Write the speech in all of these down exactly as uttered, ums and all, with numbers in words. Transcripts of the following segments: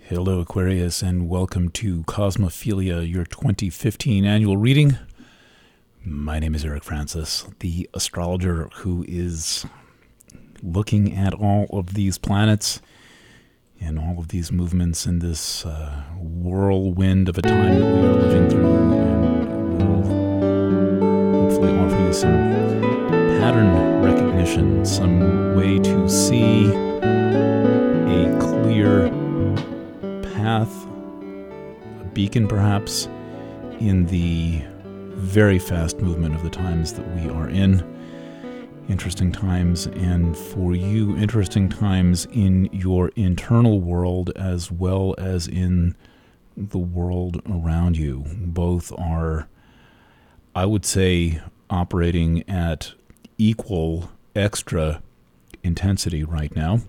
Hello, Aquarius, and welcome to Cosmophilia, your twenty fifteen annual reading. My name is Eric Francis, the astrologer who is looking at all of these planets and all of these movements in this uh, whirlwind of a time that we are living through, and will hopefully offer you some pattern recognition, some way to see a clear path, a beacon perhaps, in the very fast movement of the times that we are in. Interesting times, and for you, interesting times in your internal world as well as in the world around you. Both are, I would say, operating at equal extra intensity right now.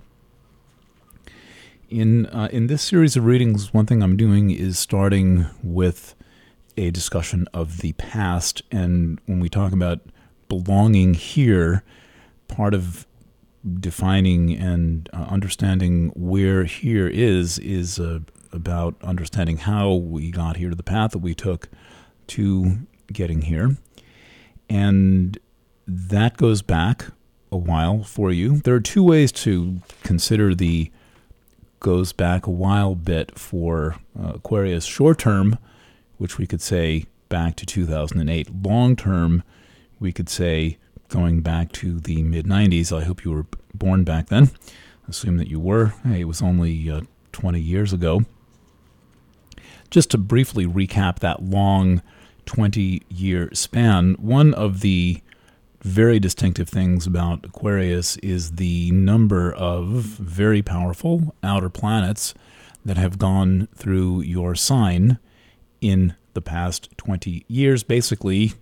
In uh, in this series of readings, one thing I'm doing is starting with a discussion of the past. And when we talk about belonging here, part of defining and uh, understanding where here is, is uh, about understanding how we got here, to the path that we took to getting here. And that goes back a while for you. There are two ways to consider the goes back a while bit for uh, Aquarius. Short term, which we could say back to two thousand eight. Long term, we could say going back to the mid nineties. I hope you were born back then. Assume that you were. Hey, it was only uh, twenty years ago. Just to briefly recap that long twenty-year span, one of the very distinctive things about Aquarius is the number of very powerful outer planets that have gone through your sign in the past twenty years. Basically,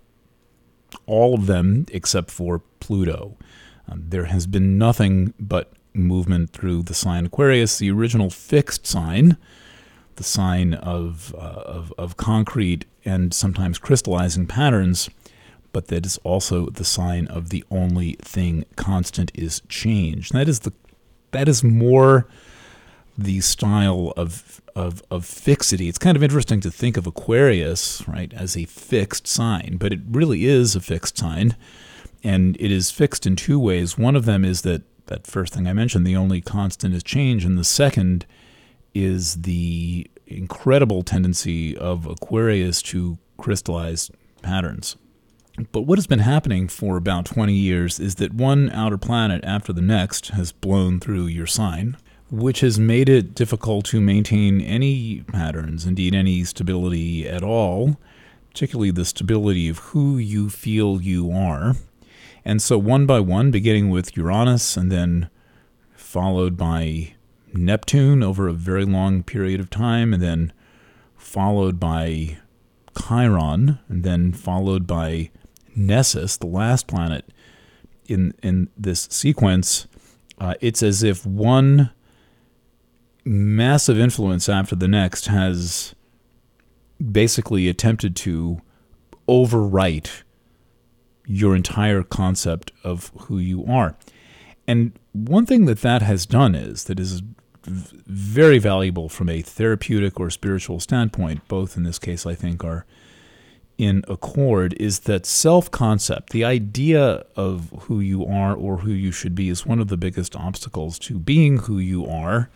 all of them except for Pluto. Um, there has been nothing but movement through the sign Aquarius, the original fixed sign, the sign of, uh, of, of concrete and sometimes crystallizing patterns, but that is also the sign of the only thing constant is change. That is the that is more the style of of of fixity. It's kind of interesting to think of Aquarius, right, as a fixed sign, but it really is a fixed sign, and it is fixed in two ways. One of them is that that first thing I mentioned, the only constant is change, and the second is the incredible tendency of Aquarius to crystallize patterns. But what has been happening for about twenty years is that one outer planet after the next has blown through your sign, which has made it difficult to maintain any patterns, indeed any stability at all, particularly the stability of who you feel you are. And so one by one, beginning with Uranus and then followed by Neptune over a very long period of time, and then followed by Chiron, and then followed by Nessus, the last planet in in this sequence, uh, it's as if one massive influence after the next has basically attempted to overwrite your entire concept of who you are. And one thing that that has done is, that is very valuable from a therapeutic or spiritual standpoint, both in this case I think are in accord, is that self-concept, the idea of who you are or who you should be, is one of the biggest obstacles to being who you are.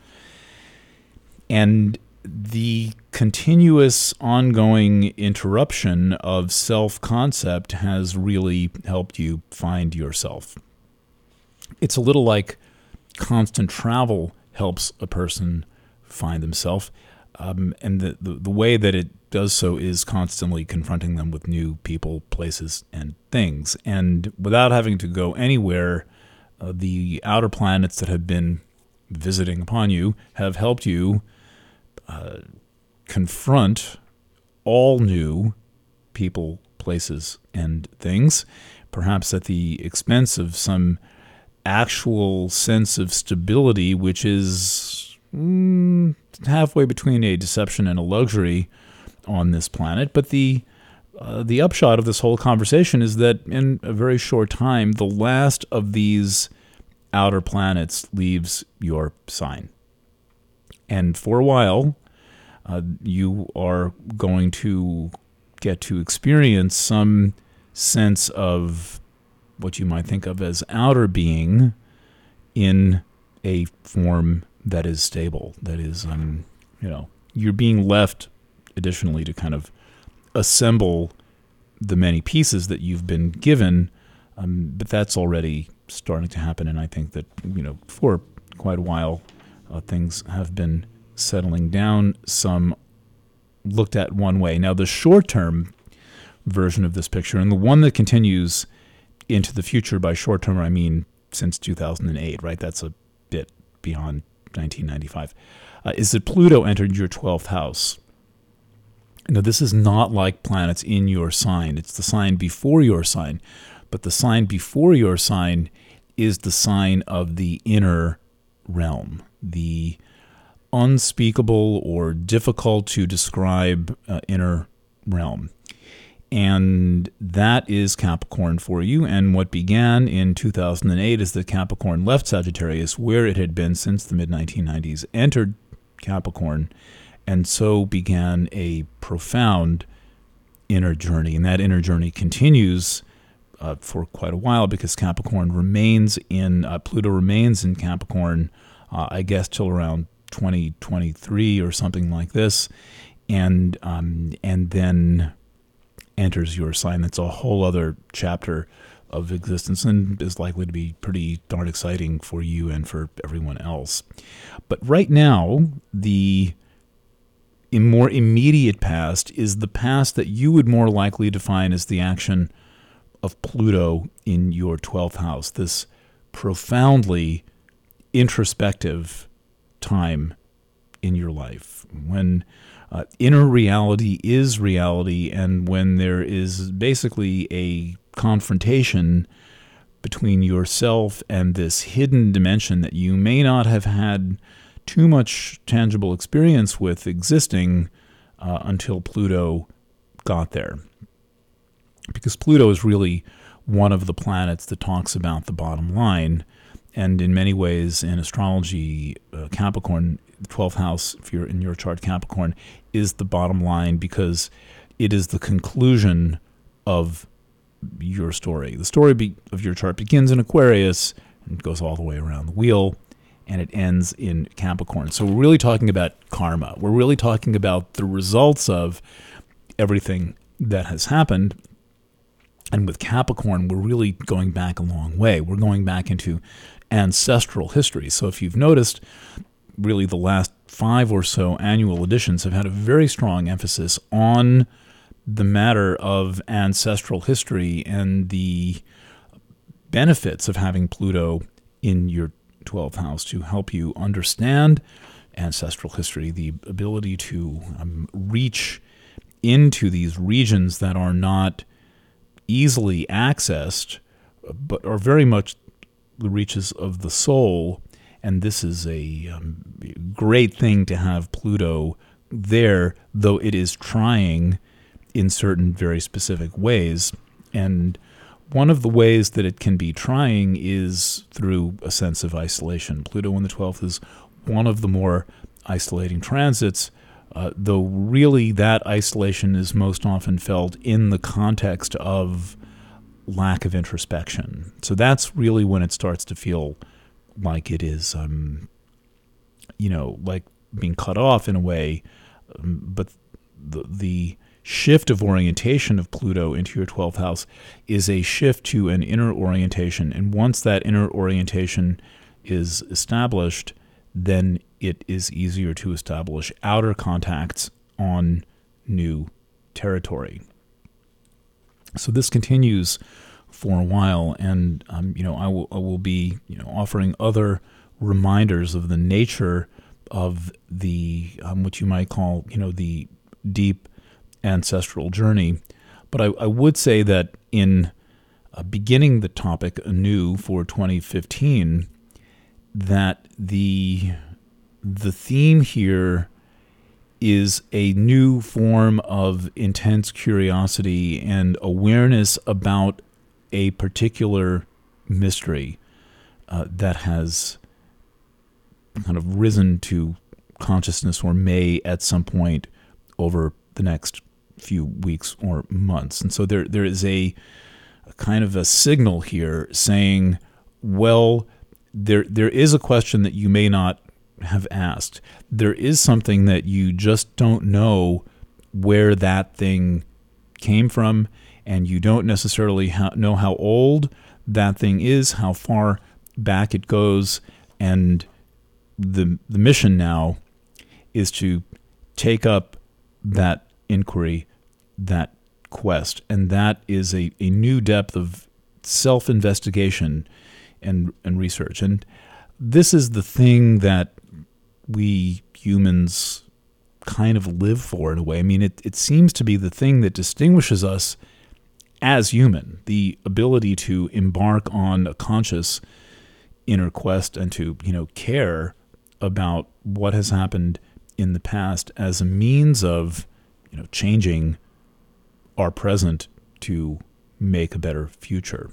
And the continuous ongoing interruption of self-concept has really helped you find yourself. It's a little like constant travel helps a person find themselves. Um, and the, the, the way that it does so is constantly confronting them with new people, places, and things. And without having to go anywhere, uh, the outer planets that have been visiting upon you have helped you uh, confront all new people, places, and things, perhaps at the expense of some actual sense of stability, which is mm, halfway between a deception and a luxury on this planet. But the uh, the upshot of this whole conversation is that in a very short time, the last of these outer planets leaves your sign. And for a while, uh, you are going to get to experience some sense of what you might think of as outer being in a form that is stable, that is, um, you know, you're being left additionally to kind of assemble the many pieces that you've been given, um, but that's already starting to happen, and I think that, you know, for quite a while, uh, things have been settling down, some looked at one way. Now, the short-term version of this picture, and the one that continues into the future, by short-term I mean since two thousand eight, right? That's a bit beyond nineteen ninety-five, uh, is that Pluto entered your twelfth house. Now, this is not like planets in your sign. It's the sign before your sign. But the sign before your sign is the sign of the inner realm, the unspeakable or difficult to describe uh, inner realm. And that is Capricorn for you. And what began in two thousand eight is that Capricorn left Sagittarius, where it had been since the mid nineteen nineties, entered Capricorn, and so began a profound inner journey. And that inner journey continues uh, for quite a while, because Capricorn remains in, uh, Pluto remains in Capricorn, uh, I guess, till around twenty twenty-three or something like this. And, um, and then enters your sign. That's a whole other chapter of existence, and is likely to be pretty darn exciting for you and for everyone else. But right now, the in more immediate past is the past that you would more likely define as the action of Pluto in your twelfth house, this profoundly introspective time in your life, when uh, inner reality is reality, and when there is basically a confrontation between yourself and this hidden dimension that you may not have had too much tangible experience with existing uh, until Pluto got there. Because Pluto is really one of the planets that talks about the bottom line. And in many ways, in astrology, uh, Capricorn, the twelfth house, if you're in your chart, Capricorn, is the bottom line, because it is the conclusion of your story. The story be- of your chart begins in Aquarius and goes all the way around the wheel, and it ends in Capricorn. So we're really talking about karma. We're really talking about the results of everything that has happened. And with Capricorn, we're really going back a long way. We're going back into ancestral history. So if you've noticed, really the last five or so annual editions have had a very strong emphasis on the matter of ancestral history and the benefits of having Pluto in your twelfth house to help you understand ancestral history, the ability to um, reach into these regions that are not easily accessed, but are very much the reaches of the soul. And this is a um, great thing to have Pluto there, though it is trying in certain very specific ways. And one of the ways that it can be trying is through a sense of isolation. Pluto in the twelfth is one of the more isolating transits, uh, though really that isolation is most often felt in the context of lack of introspection. So that's really when it starts to feel like it is, um, you know, like being cut off in a way. Um, but the, the shift of orientation of Pluto into your twelfth house is a shift to an inner orientation. And once that inner orientation is established, then it is easier to establish outer contacts on new territory. So this continues for a while, and um, you know, I will I will be you know offering other reminders of the nature of the um, what you might call you know the deep ancestral journey. But I, I would say that in uh, beginning the topic anew for twenty fifteen, that the the theme here is a new form of intense curiosity and awareness about a particular mystery uh, that has kind of risen to consciousness, or may at some point over the next few weeks or months. And so there there is a, a kind of a signal here saying, well, there there is a question that you may not have asked. There is something that you just don't know where that thing came from, and you don't necessarily ha- know how old that thing is, how far back it goes, and the the mission now is to take up that inquiry, that quest, and that is a, a new depth of self-investigation and and research. And this is the thing that we humans kind of live for in a way. I mean, it, it seems to be the thing that distinguishes us as human, the ability to embark on a conscious inner quest and to, you know, care about what has happened in the past as a means of, you know, changing our present to make a better future.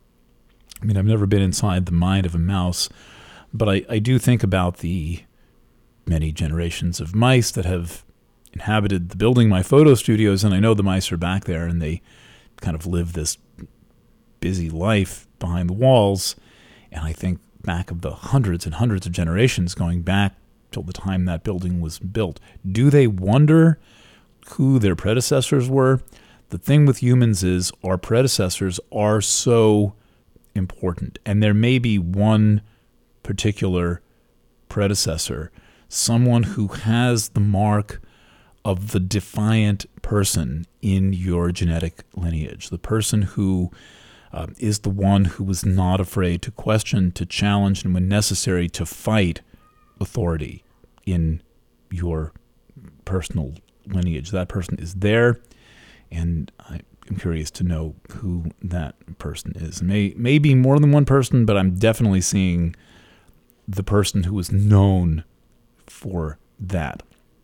I mean, I've never been inside the mind of a mouse, but I, I do think about the many generations of mice that have inhabited the building my photo studios, and I know the mice are back there and they kind of live this busy life behind the walls. And I think back of the hundreds and hundreds of generations going back till the time that building was built. Do they wonder who their predecessors were? The thing with humans is our predecessors are so important. And there may be one particular predecessor, someone who has the mark of the defiant person in your genetic lineage, the person who uh, is the one who was not afraid to question, to challenge, and when necessary, to fight authority in your personal lineage. That person is there, and I'm curious to know who that person is. It may, may be more than one person, but I'm definitely seeing the person who is known for that.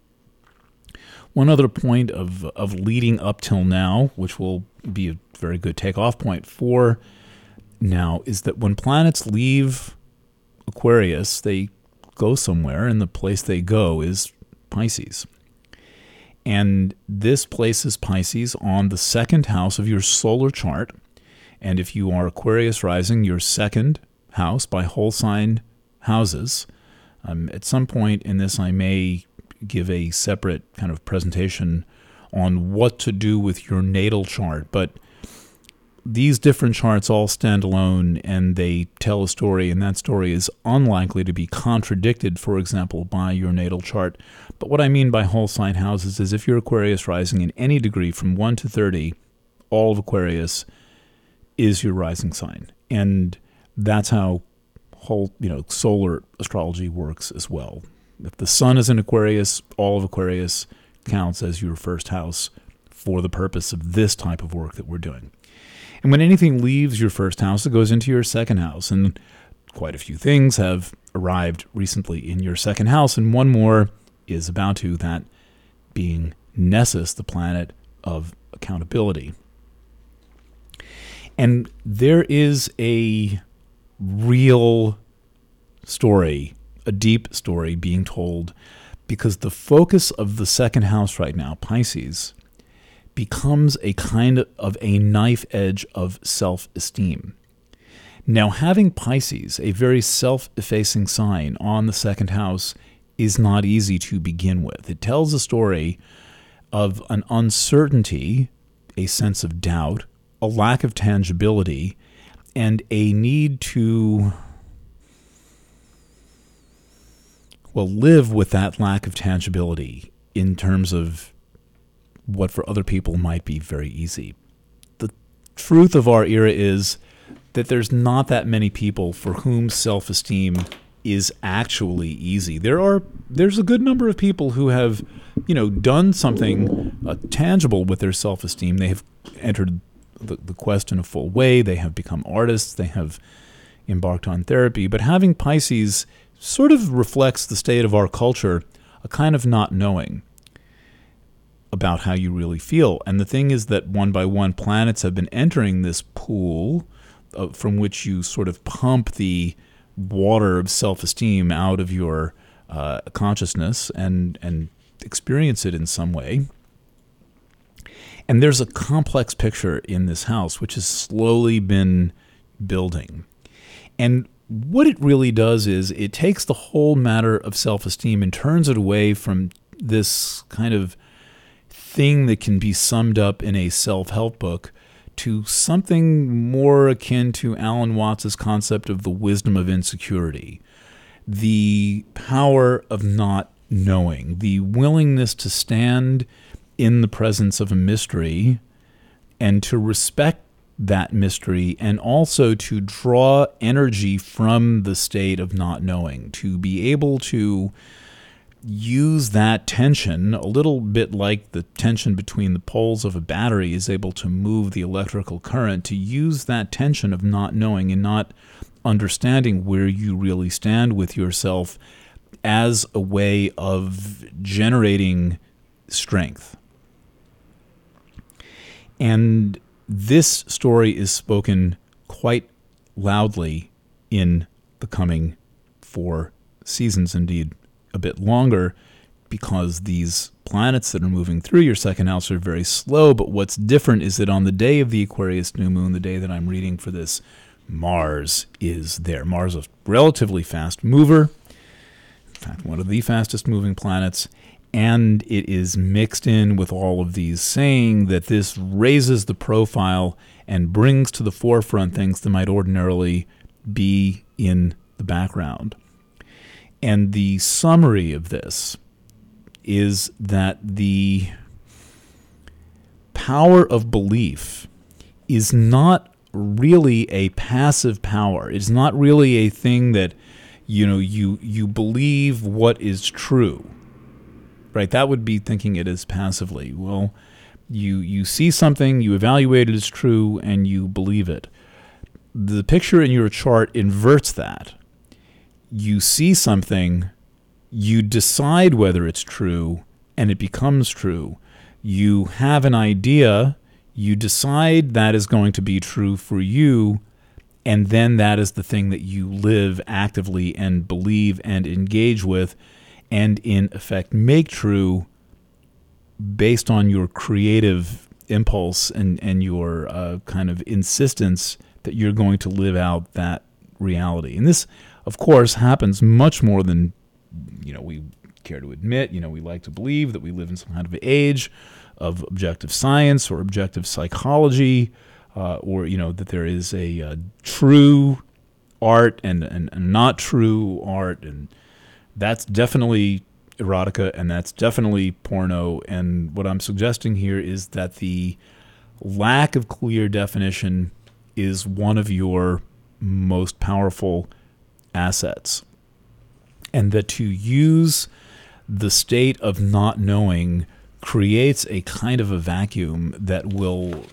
One other point of of leading up till now, which will be a very good takeoff point for now, is that when planets leave Aquarius, they go somewhere, and the place they go is Pisces. And this places Pisces on the second house of your solar chart. And if you are Aquarius rising, your second house by whole sign houses. Um, at some point in this, I may give a separate kind of presentation on what to do with your natal chart. But these different charts all stand alone, and they tell a story, and that story is unlikely to be contradicted, for example, by your natal chart. But what I mean by whole sign houses is if you're Aquarius rising in any degree from one to thirty, all of Aquarius is your rising sign. And that's how whole, you know, solar astrology works as well. If the sun is in Aquarius, all of Aquarius counts as your first house for the purpose of this type of work that we're doing. And when anything leaves your first house, it goes into your second house. And quite a few things have arrived recently in your second house, and one more is about to, that being Nessus, the planet of accountability. And there is a real story, a deep story being told, because the focus of the second house right now, Pisces, becomes a kind of a knife edge of self-esteem. Now, having Pisces, a very self-effacing sign, on the second house is not easy to begin with. It tells a story of an uncertainty, a sense of doubt, a lack of tangibility, and a need to, well, live with that lack of tangibility in terms of what for other people might be very easy. The truth of our era is that there's not that many people for whom self-esteem is actually easy. There are there's a good number of people who have, you know, done something uh, tangible with their self-esteem. They have entered the, the quest in a full way. They have become artists. They have embarked on therapy. But having Pisces sort of reflects the state of our culture, a kind of not knowing about how you really feel. And the thing is that one by one, planets have been entering this pool uh, from which you sort of pump the water of self-esteem out of your uh, consciousness and and experience it in some way. And there's a complex picture in this house which has slowly been building. And what it really does is it takes the whole matter of self-esteem and turns it away from this kind of thing that can be summed up in a self-help book to something more akin to Alan Watts' concept of the wisdom of insecurity, the power of not knowing, the willingness to stand in the presence of a mystery and to respect that mystery, and also to draw energy from the state of not knowing, to be able to use that tension, a little bit like the tension between the poles of a battery is able to move the electrical current, to use that tension of not knowing and not understanding where you really stand with yourself as a way of generating strength. And this story is spoken quite loudly in the coming four seasons, indeed a bit longer, because these planets that are moving through your second house are very slow. But what's different is that on the day of the Aquarius new moon, the day that I'm reading for this, Mars is there. Mars is a relatively fast mover, in fact, one of the fastest moving planets. And it is mixed in with all of these, saying that this raises the profile and brings to the forefront things that might ordinarily be in the background. And the summary of this is that the power of belief is not really a passive power. It's not really a thing that, you know, you you believe what is true. Right, that would be thinking it as passively. Well, you you see something, you evaluate it as true, and you believe it. The picture in your chart inverts that. You see something, you decide whether it's true, and it becomes true. You have an idea, you decide that is going to be true for you, and then that is the thing that you live actively and believe and engage with, and in effect make true based on your creative impulse and, and your uh, kind of insistence that you're going to live out that reality. And this, of course, happens much more than, you know, we care to admit. You know, we like to believe that we live in some kind of age of objective science or objective psychology, uh, or, you know, that there is a uh, true art and, and, and not true art, and that's definitely erotica, and that's definitely porno. And what I'm suggesting here is that the lack of clear definition is one of your most powerful assets. And that to use the state of not knowing creates a kind of a vacuum that will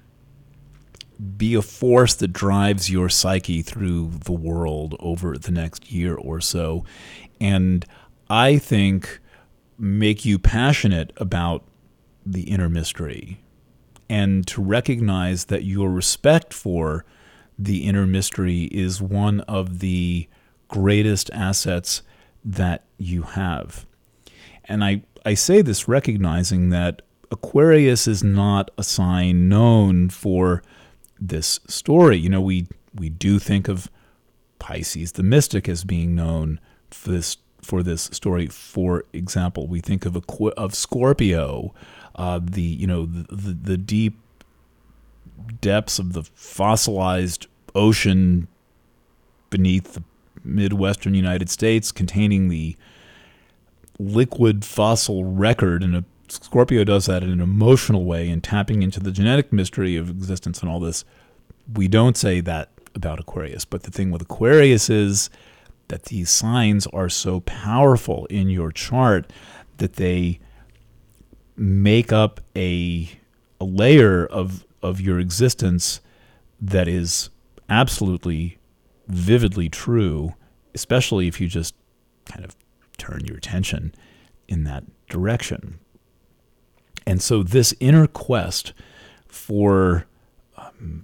be a force that drives your psyche through the world over the next year or so. And I think make you passionate about the inner mystery, and to recognize that your respect for the inner mystery is one of the greatest assets that you have. And I, I say this recognizing that Aquarius is not a sign known for this story. You know, we, we do think of Pisces the mystic as being known for this for this story. For example, we think of a, of Scorpio, uh, the you know the, the the deep depths of the fossilized ocean beneath the Midwestern United States, containing the liquid fossil record. And a Scorpio does that in an emotional way, and tapping into the genetic mystery of existence and all this. We don't say that about Aquarius, but the thing with Aquarius is that these signs are so powerful in your chart that they make up a, a layer of, of your existence that is absolutely vividly true, especially if you just kind of turn your attention in that direction. And so this inner quest for um,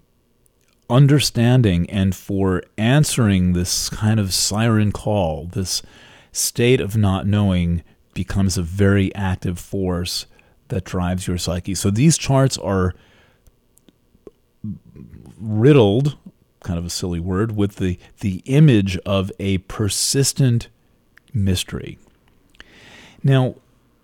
understanding and for answering this kind of siren call, this state of not knowing becomes a very active force that drives your psyche. So these charts are riddled, kind of a silly word, with the, the image of a persistent mystery. Now,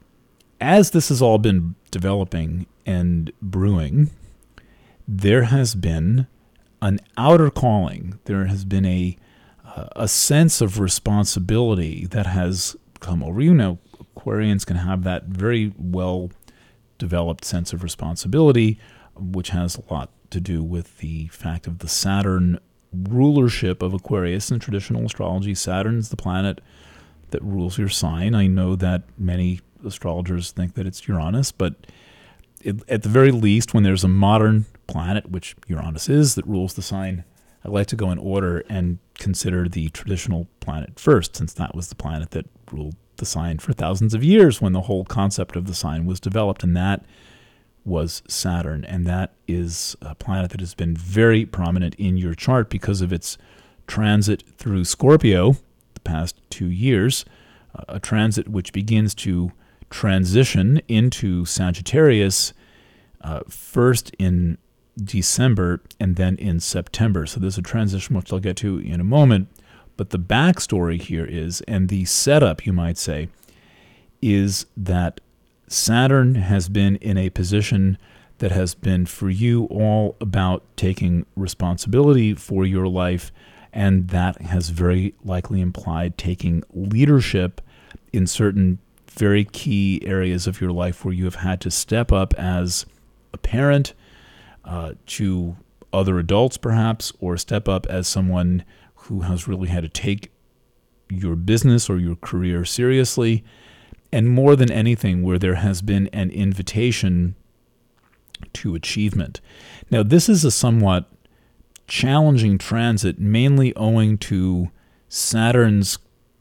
as this has all been developing and brewing, there has been an outer calling. There has been a a sense of responsibility that has come over you. Now, Aquarians can have that very well developed sense of responsibility, which has a lot to do with the fact of the Saturn rulership of Aquarius. In traditional astrology, Saturn's the planet that rules your sign. I know that many astrologers think that it's Uranus, but it, at the very least, when there's a modern planet, which Uranus is, that rules the sign, I like to go in order and consider the traditional planet first, since that was the planet that ruled the sign for thousands of years when the whole concept of the sign was developed, and that was Saturn. And that is a planet that has been very prominent in your chart because of its transit through Scorpio the past two years, a transit which begins to transition into Sagittarius uh, first in December and then in September. So there's a transition which I'll get to in a moment. But the backstory here is, and the setup, you might say, is that Saturn has been in a position that has been for you all about taking responsibility for your life, and that has very likely implied taking leadership in certain very key areas of your life where you have had to step up as a parent, Uh, to other adults perhaps, or step up as someone who has really had to take your business or your career seriously, and more than anything where there has been an invitation to achievement. Now, this is a somewhat challenging transit, mainly owing to Saturn's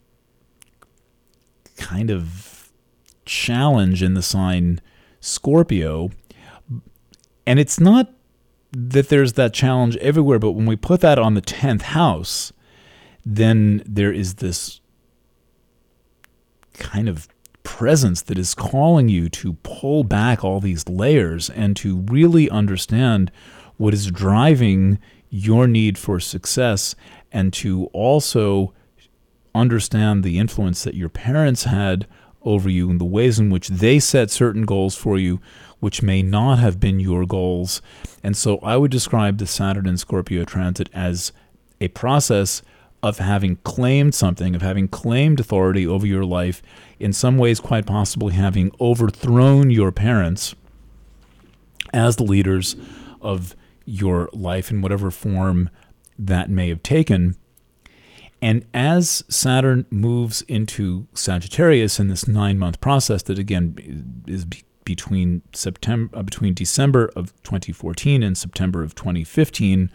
kind of challenge in the sign Scorpio. And it's not that there's that challenge everywhere, but when we put that on the tenth house, then there is this kind of presence that is calling you to pull back all these layers and to really understand what is driving your need for success, and to also understand the influence that your parents had over you and the ways in which they set certain goals for you, which may not have been your goals. And so I would describe the Saturn and Scorpio transit as a process of having claimed something, of having claimed authority over your life, in some ways quite possibly having overthrown your parents as the leaders of your life in whatever form that may have taken. And as Saturn moves into Sagittarius in this nine-month process that, again, is be- between September, uh, between December of twenty fourteen and September of twenty fifteen,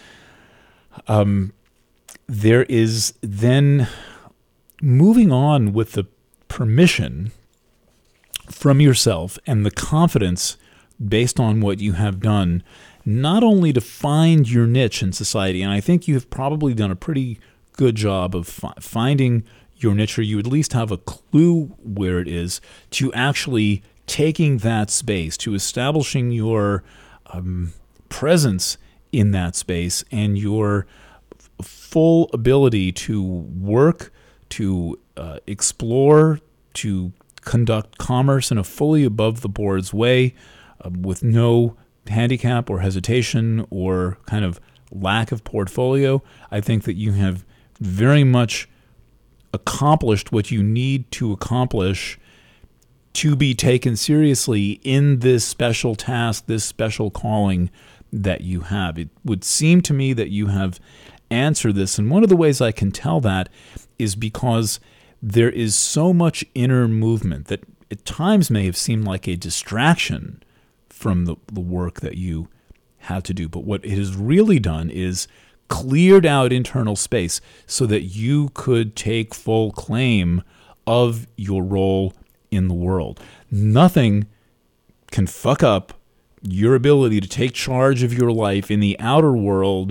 um, there is then moving on with the permission from yourself and the confidence based on what you have done, not only to find your niche in society, and I think you have probably done a pretty good job of fi- finding your niche, or you at least have a clue where it is, to actually taking that space, to establishing your um, presence in that space and your f- full ability to work, to uh, explore, to conduct commerce in a fully above the boards way, uh, with no handicap or hesitation or kind of lack of portfolio. I think that you have very much accomplished what you need to accomplish to be taken seriously in this special task, this special calling that you have. It would seem to me that you have answered this, and one of the ways I can tell that is because there is so much inner movement that at times may have seemed like a distraction from the, the work that you have to do. But what it has really done is cleared out internal space so that you could take full claim of your role in the world. Nothing can fuck up your ability to take charge of your life in the outer world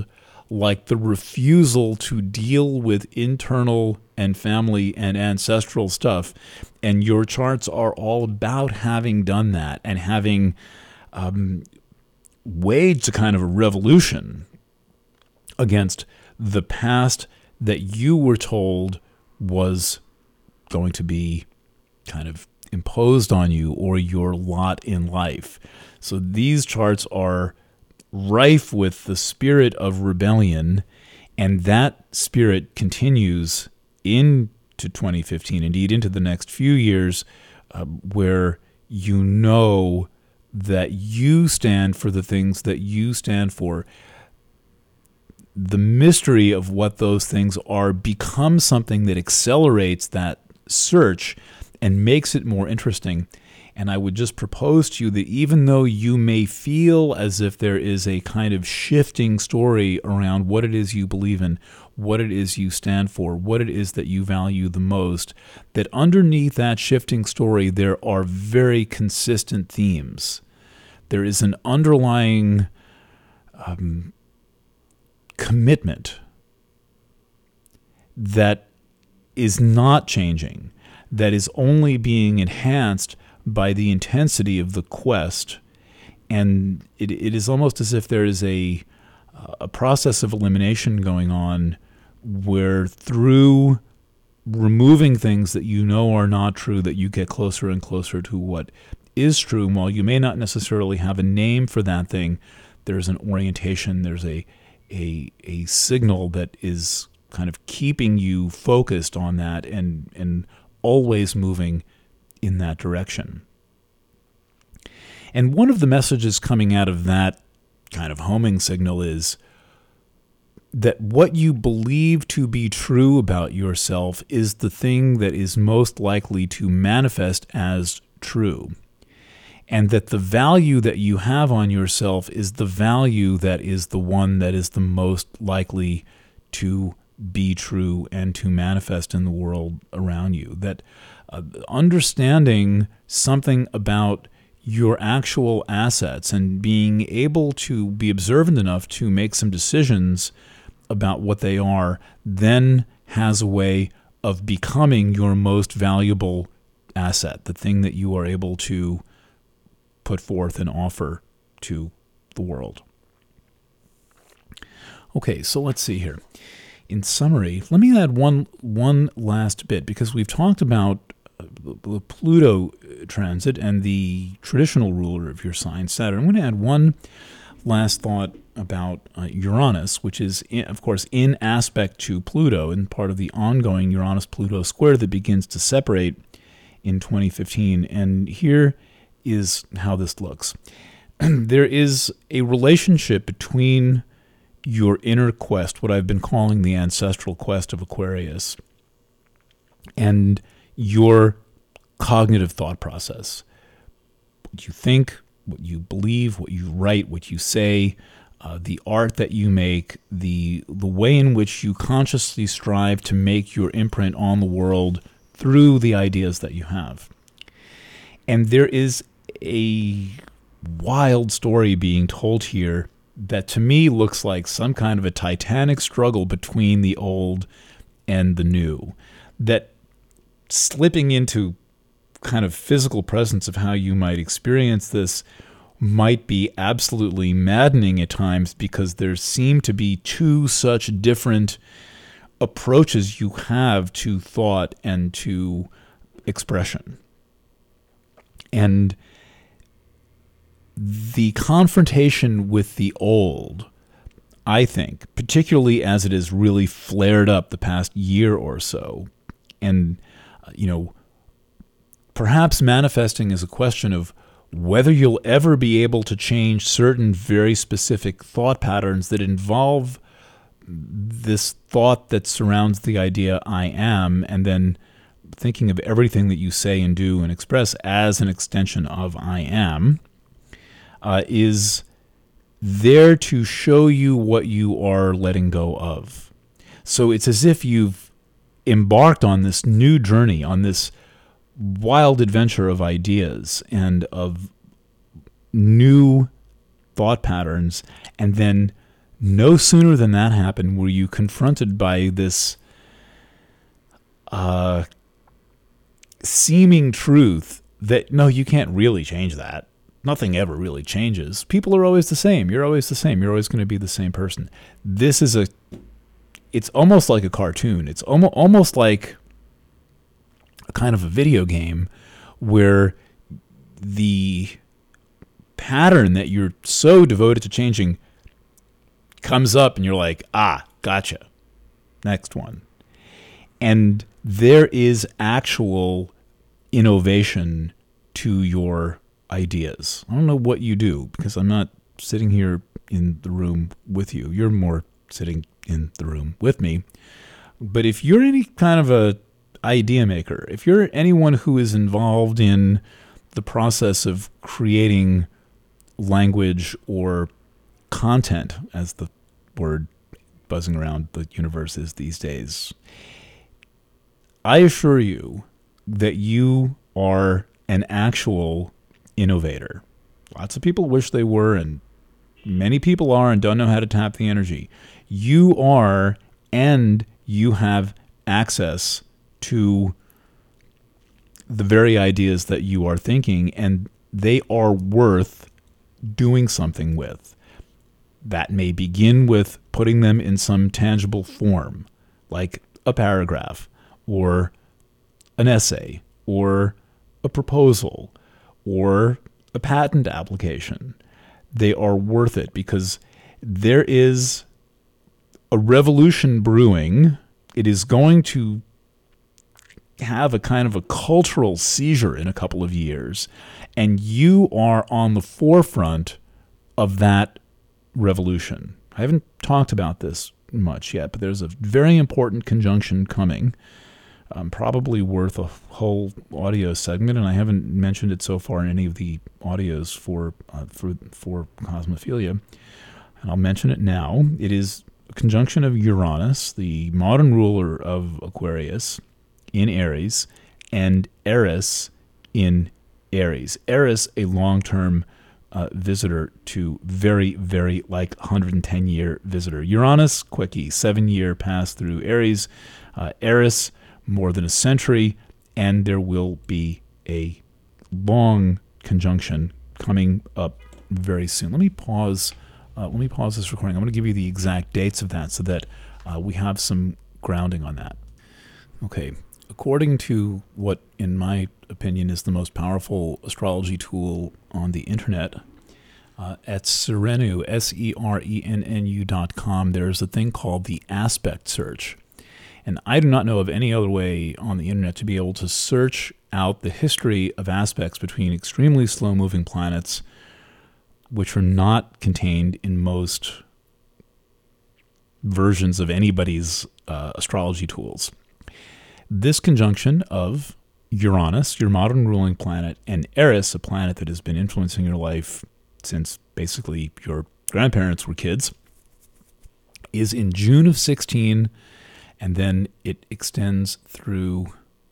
like the refusal to deal with internal and family and ancestral stuff. And your charts are all about having done that and having um, waged a kind of a revolution against the past that you were told was going to be kind of imposed on you or your lot in life. So these charts are rife with the spirit of rebellion, and that spirit continues into twenty fifteen, indeed into the next few years, uh, where you know that you stand for the things that you stand for. The mystery of what those things are becomes something that accelerates that search and makes it more interesting. And I would just propose to you that even though you may feel as if there is a kind of shifting story around what it is you believe in, what it is you stand for, what it is that you value the most, that underneath that shifting story there are very consistent themes. There is an underlying um, commitment that is not changing, that is only being enhanced by the intensity of the quest. And it, it is almost as if there is a, a process of elimination going on where through removing things that you know are not true, that you get closer and closer to what is true. And while you may not necessarily have a name for that thing, there's an orientation, there's a a a signal that is kind of keeping you focused on that and and always moving in that direction. And one of the messages coming out of that kind of homing signal is that what you believe to be true about yourself is the thing that is most likely to manifest as true. And that the value that you have on yourself is the value that is the one that is the most likely to be true and to manifest in the world around you. That uh, understanding something about your actual assets and being able to be observant enough to make some decisions about what they are then has a way of becoming your most valuable asset, the thing that you are able to put forth and offer to the world. Okay, so let's see here. In summary, let me add one one last bit, because we've talked about the Pluto transit and the traditional ruler of your sign, Saturn. I'm going to add one last thought about uh, Uranus, which is, in, of course, in aspect to Pluto and part of the ongoing Uranus-Pluto square that begins to separate in twenty fifteen. And here is how this looks. There is a relationship between your inner quest, what I've been calling the ancestral quest of Aquarius, and your cognitive thought process. What you think, what you believe, what you write, what you say, uh, the art that you make, the the way in which you consciously strive to make your imprint on the world through the ideas that you have. And there is a wild story being told here that to me looks like some kind of a titanic struggle between the old and the new, that slipping into kind of physical presence of how you might experience this might be absolutely maddening at times, because there seem to be two such different approaches you have to thought and to expression. And the confrontation with the old, I think, particularly as it has really flared up the past year or so, and, uh, you know, perhaps manifesting as a question of whether you'll ever be able to change certain very specific thought patterns that involve this thought that surrounds the idea I am, and then thinking of everything that you say and do and express as an extension of I am, uh, is there to show you what you are letting go of. So it's as if you've embarked on this new journey, on this wild adventure of ideas and of new thought patterns, and then No sooner than that happened were you confronted by this uh, seeming truth that, no, you can't really change that. Nothing ever really changes. People are always the same. You're always the same. You're always going to be the same person. This is a, it's almost like a cartoon. It's almost, almost like a kind of a video game where the pattern that you're so devoted to changing comes up and you're like, ah, gotcha. Next one. And there is actual innovation to your ideas. I don't know what you do because I'm not sitting here in the room with you. You're more sitting in the room with me. But if you're any kind of a idea maker, if you're anyone who is involved in the process of creating language or content, as the word buzzing around the universe is these days, I assure you that you are an actual innovator. Lots of people wish they were, and many people are and don't know how to tap the energy. You are, and you have access to the very ideas that you are thinking, and they are worth doing something with. That may begin with putting them in some tangible form, like a paragraph, or an essay, or a proposal, or a patent application. They are worth it because there is a revolution brewing. It is going to have a kind of a cultural seizure in a couple of years, and you are on the forefront of that revolution. I haven't talked about this much yet, but there's a very important conjunction coming, um, probably worth a whole audio segment, and I haven't mentioned it so far in any of the audios for uh, for for Cosmophilia, and I'll mention it now. It is a conjunction of Uranus, the modern ruler of Aquarius, in Aries, and Eris in Aries. Eris, a long-term uh, visitor to very, very, like one hundred ten year visitor. Uranus, quickie, seven-year pass through Aries. Uh, Eris, more than a century, and there will be a long conjunction coming up very soon. Let me pause. Uh, let me pause this recording. I'm going to give you the exact dates of that so that uh, we have some grounding on that. Okay. According to what, in my opinion, is the most powerful astrology tool on the internet, uh, at Serennu, S E R E N N U dot com, there's a thing called the aspect search. And I do not know of any other way on the internet to be able to search out the history of aspects between extremely slow-moving planets, which are not contained in most versions of anybody's uh, astrology tools. This conjunction of Uranus, your modern ruling planet, and Eris, a planet that has been influencing your life since basically your grandparents were kids, is in June of sixteen, and then it extends through,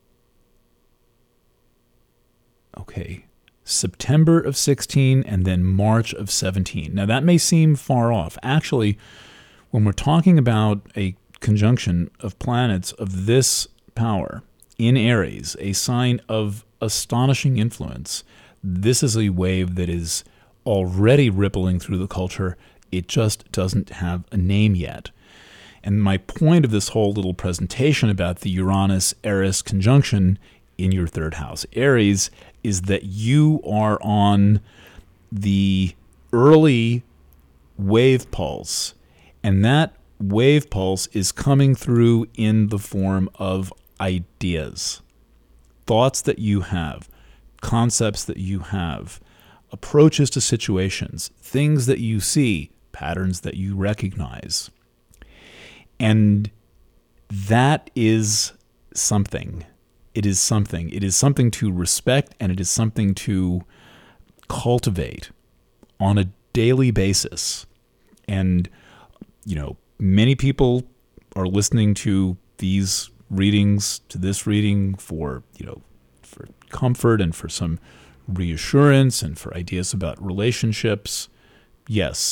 okay, September of sixteen, and then March of seventeen. Now that may seem far off. Actually, when we're talking about a conjunction of planets of this power in Aries, a sign of astonishing influence, this is a wave that is already rippling through the culture. It just doesn't have a name yet. And my point of this whole little presentation about the Uranus-Eris conjunction in your third house, Aries, is that you are on the early wave pulse, and that wave pulse is coming through in the form of ideas, thoughts that you have, concepts that you have, approaches to situations, things that you see, patterns that you recognize. And that is something. It is something. It is something to respect, and it is something to cultivate on a daily basis. And, you know, many people are listening to these readings, to this reading for, you know, for comfort and for some reassurance and for ideas about relationships. Yes,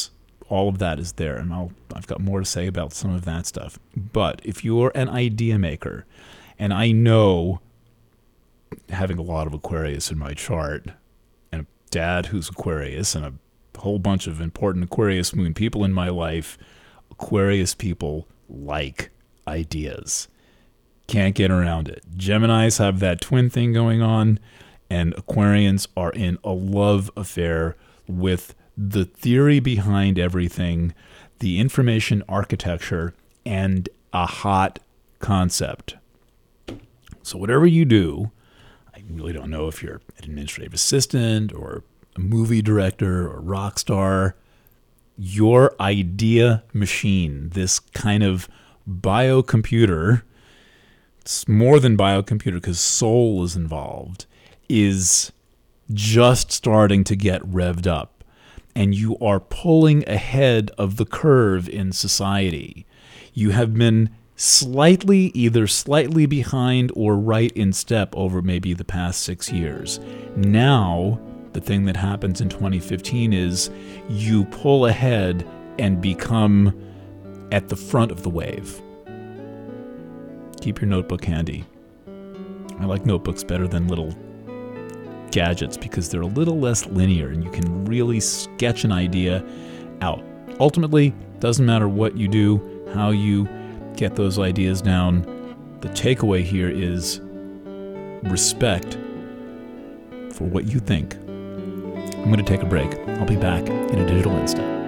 all of that is there, and I'll, I've got more to say about some of that stuff. But if you're an idea maker, and I know, having a lot of Aquarius in my chart, and a dad who's Aquarius, and a whole bunch of important Aquarius moon people in my life, Aquarius people like ideas. Can't get around it. Geminis have that twin thing going on, and Aquarians are in a love affair with the theory behind everything, the information architecture, and a hot concept. So whatever you do, I really don't know if you're an administrative assistant or a movie director or rock star, your idea machine, this kind of biocomputer, it's more than biocomputer because soul is involved, is just starting to get revved up. And you are pulling ahead of the curve in society. You have been slightly, either slightly behind or right in step over maybe the past six years. Now, the thing that happens in twenty fifteen is you pull ahead and become at the front of the wave. Keep your notebook handy. I like notebooks better than little gadgets because they're a little less linear and you can really sketch an idea out. Ultimately, doesn't matter what you do, how you get those ideas down. The takeaway here is respect for what you think. I'm going to take a break. I'll be back in a digital instant.